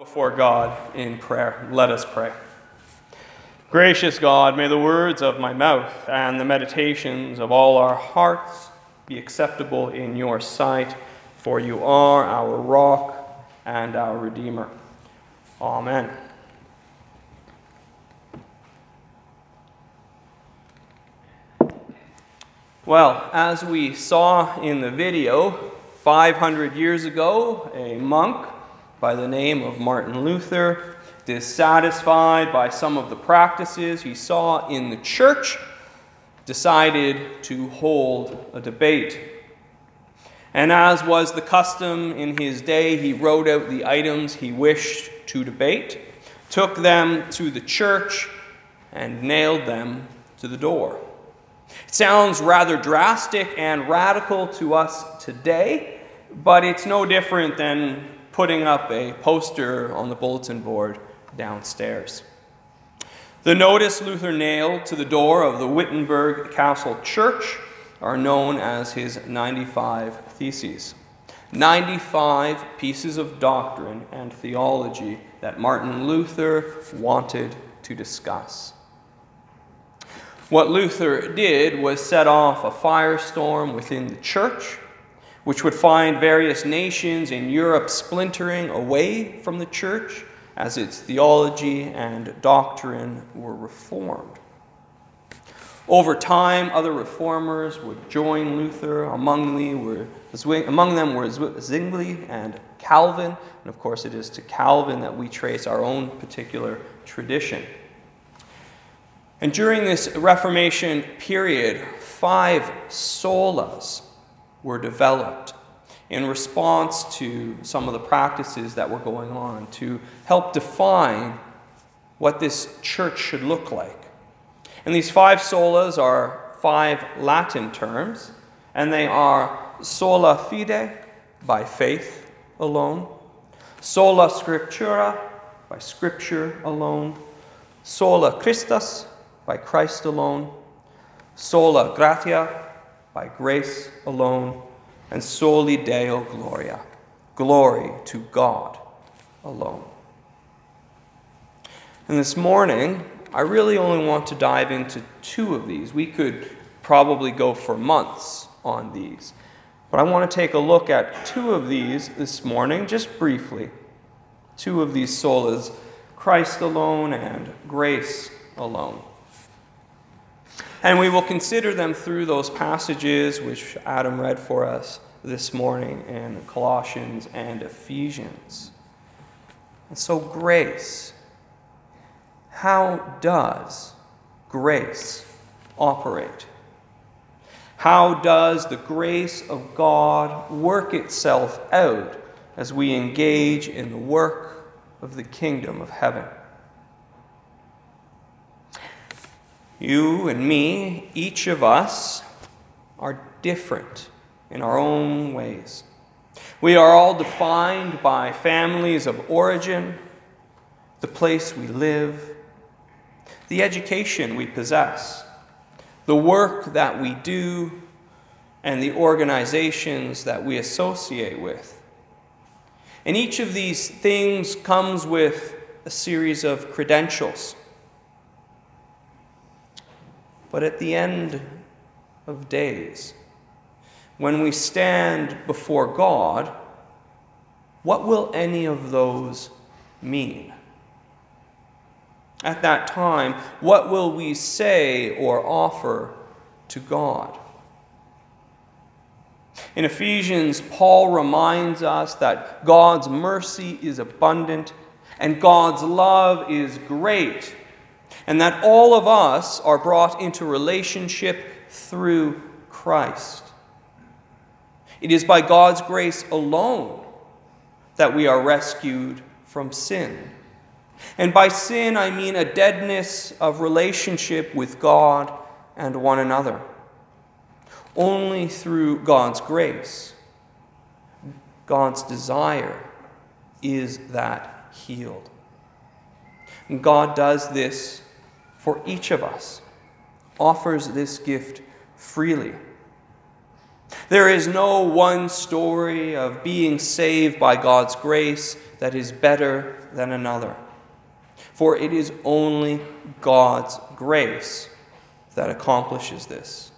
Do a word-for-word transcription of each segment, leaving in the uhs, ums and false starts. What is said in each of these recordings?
Before God in prayer, let us pray. Gracious God, may the words of my mouth and the meditations of all our hearts be acceptable in your sight, for you are our rock and our Redeemer. Amen. Well, as we saw in the video, five hundred years ago, a monk by the name of Martin Luther, dissatisfied by some of the practices he saw in the church, decided to hold a debate. And as was the custom in his day, he wrote out the items he wished to debate, took them to the church, and nailed them to the door. It sounds rather drastic and radical to us today, but it's no different than putting up a poster on the bulletin board downstairs. The notice Luther nailed to the door of the Wittenberg Castle Church are known as his ninety-five Theses. ninety-five pieces of doctrine and theology that Martin Luther wanted to discuss. What Luther did was set off a firestorm within the church, which would find various nations in Europe splintering away from the church as its theology and doctrine were reformed. Over time, other reformers would join Luther. Among, the were, among them were Zwingli and Calvin, and of course it is to Calvin that we trace our own particular tradition. And during this Reformation period, five solas were developed in response to some of the practices that were going on to help define what this church should look like. And these five solas are five Latin terms, and they are sola fide, by faith alone, sola scriptura, by scripture alone, sola Christus, by Christ alone, sola gratia, by grace alone, and soli Deo gloria, glory to God alone. And this morning, I really only want to dive into two of these. We could probably go for months on these, but I want to take a look at two of these this morning, just briefly. Two of these solas, Christ alone and grace alone. And we will consider them through those passages which Adam read for us this morning in Colossians and Ephesians. And so grace. How does grace operate? How does the grace of God work itself out as we engage in the work of the kingdom of heaven? You and me, each of us, are different in our own ways. We are all defined by families of origin, the place we live, the education we possess, the work that we do, and the organizations that we associate with. And each of these things comes with a series of credentials. But at the end of days, when we stand before God, what will any of those mean? At that time, what will we say or offer to God? In Ephesians, Paul reminds us that God's mercy is abundant and God's love is great, and that all of us are brought into relationship through Christ. It is by God's grace alone that we are rescued from sin. And by sin, I mean a deadness of relationship with God and one another. Only through God's grace, God's desire, is that healed. And God does this for each of us, offers this gift freely. There is no one story of being saved by God's grace that is better than another. For it is only God's grace that accomplishes this.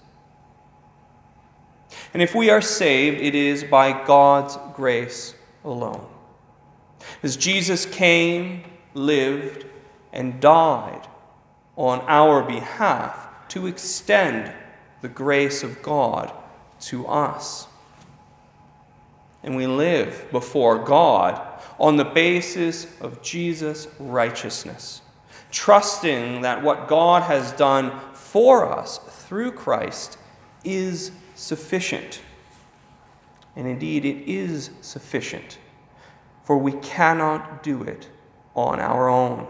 And if we are saved, it is by God's grace alone. As Jesus came, lived, and died on our behalf to extend the grace of God to us. And we live before God on the basis of Jesus' righteousness, trusting that what God has done for us through Christ is sufficient. And indeed, it is sufficient, for we cannot do it on our own.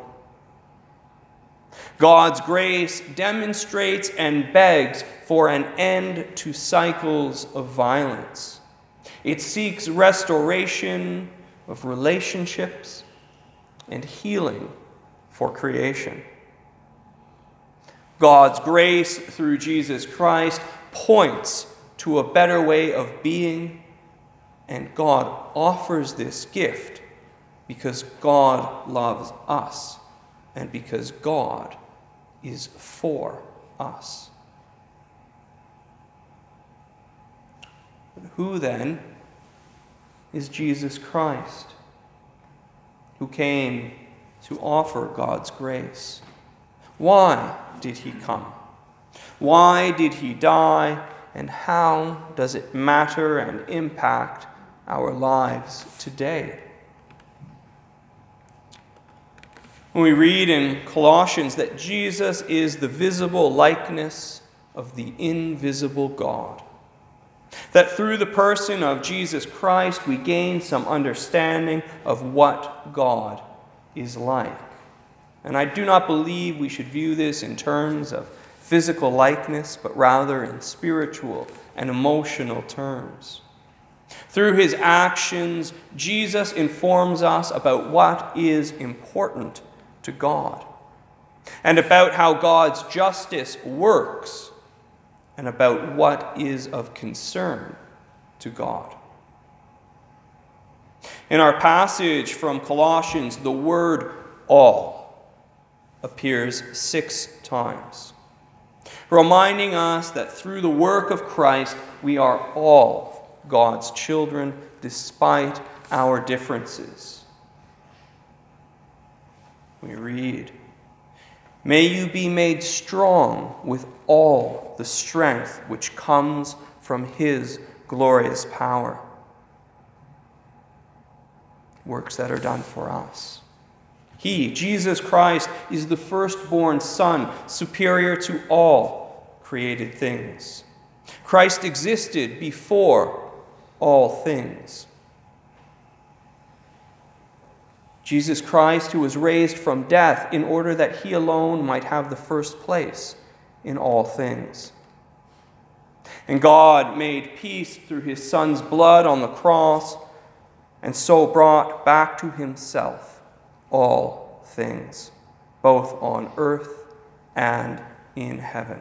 God's grace demonstrates and begs for an end to cycles of violence. It seeks restoration of relationships and healing for creation. God's grace through Jesus Christ points to a better way of being, and God offers this gift because God loves us and because God is for us. But who then is Jesus Christ, who came to offer God's grace? Why did he come? Why did he die? And how does it matter and impact our lives today? We read in Colossians that Jesus is the visible likeness of the invisible God. That through the person of Jesus Christ, we gain some understanding of what God is like. And I do not believe we should view this in terms of physical likeness, but rather in spiritual and emotional terms. Through his actions, Jesus informs us about what is important to God, and about how God's justice works, and about what is of concern to God. In our passage from Colossians, the word all appears six times, reminding us that through the work of Christ, we are all God's children, despite our differences. We read, "May you be made strong with all the strength which comes from his glorious power." Works that are done for us. He, Jesus Christ, is the firstborn Son, superior to all created things. Christ existed before all things. Jesus Christ, who was raised from death in order that he alone might have the first place in all things. And God made peace through his Son's blood on the cross, and so brought back to himself all things, both on earth and in heaven.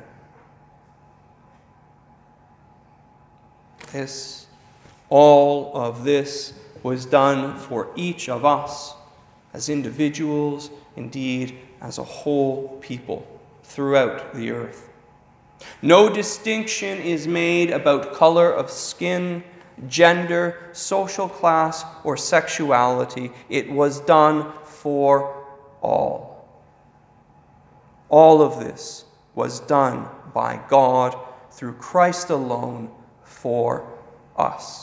This, all of this was done for each of us, as individuals, indeed as a whole people throughout the earth. No distinction is made about color of skin, gender, social class, or sexuality. It was done for all. All of this was done by God through Christ alone for us.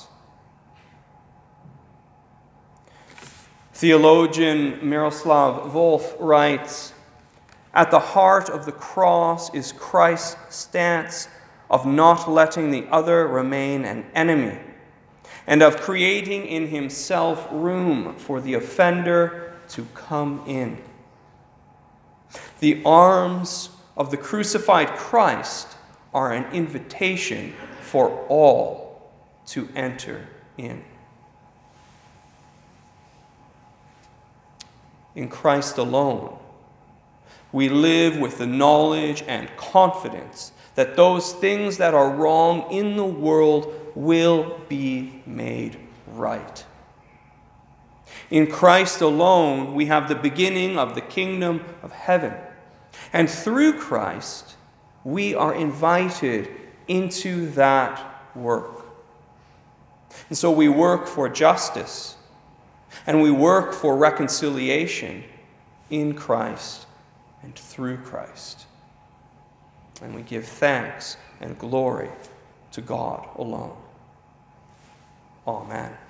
Theologian Miroslav Volf writes, "At the heart of the cross is Christ's stance of not letting the other remain an enemy, and of creating in himself room for the offender to come in. The arms of the crucified Christ are an invitation for all to enter in." In Christ alone, we live with the knowledge and confidence that those things that are wrong in the world will be made right. In Christ alone, we have the beginning of the kingdom of heaven. And through Christ, we are invited into that work. And so we work for justice, and we work for reconciliation in Christ and through Christ. And we give thanks and glory to God alone. Amen.